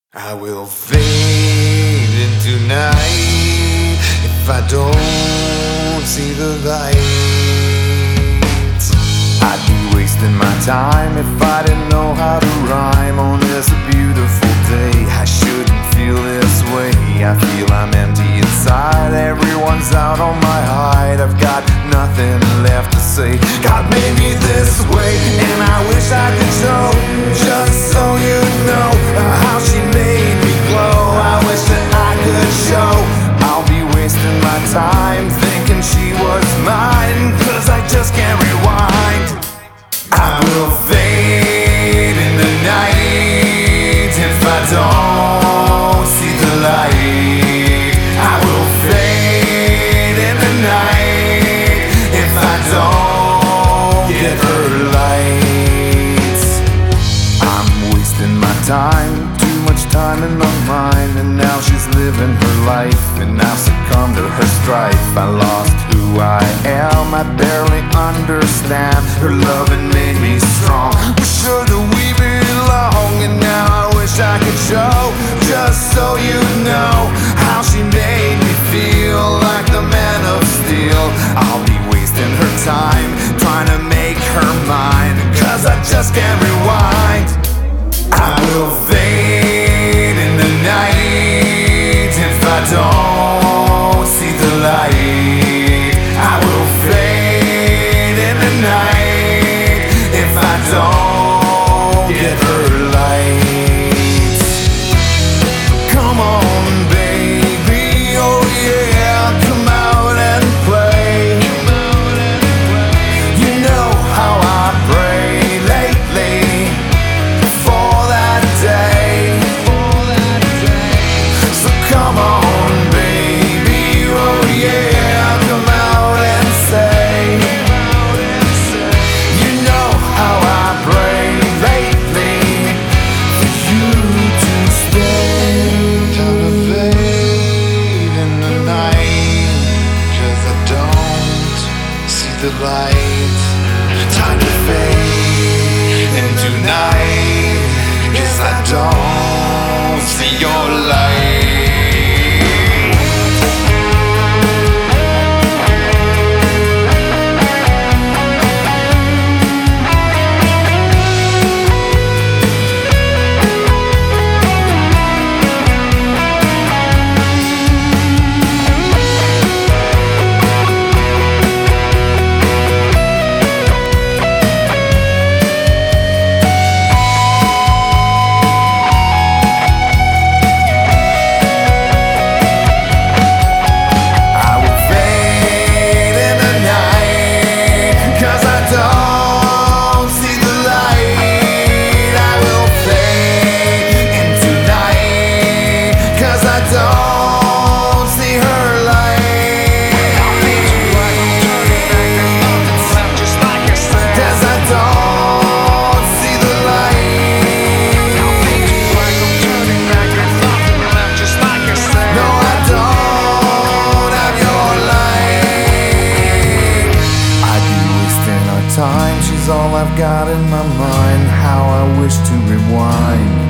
I will fade into night if I don't see the light. I'd be wasting my time if I didn't know how to rhyme on this beautiful day. I shouldn't feel this way. I feel I'm empty inside. Everyone's out on my hide. I've got nothing left to say. God made me this way, and I wish I could show, just so you know, how she made me glow. I wish that I could show. I'll be wasting my time thinking she was mine, 'cause I just can't rewind. I will fade in the night if I don't see the light. I will fade in the night if I don't get her lights. I'm wasting my time, too much time in my mind, and now she's living her life, and I've succumbed to her strife. I lost who I am, I barely understand. Her loving made me strong. We should we belong, and now I wish I could show, just so you know, how she made me feel like the man of steel. I'll be wasting her time trying to make her mine, 'cause I just can't rewind. I will fade in the night if I don't see the light. I will fade in the night if I don't get her light. Come on, baby, oh yeah, come out and play. You know how I pray lately for that day. So come on, baby, oh yeah, come out and say, you know how I pray lately for you to stay. Time to fade in the night, 'cause I don't see the light. Time to fade into night, 'cause I don't see your light. Time, she's all I've got in my mind. How I wish to rewind.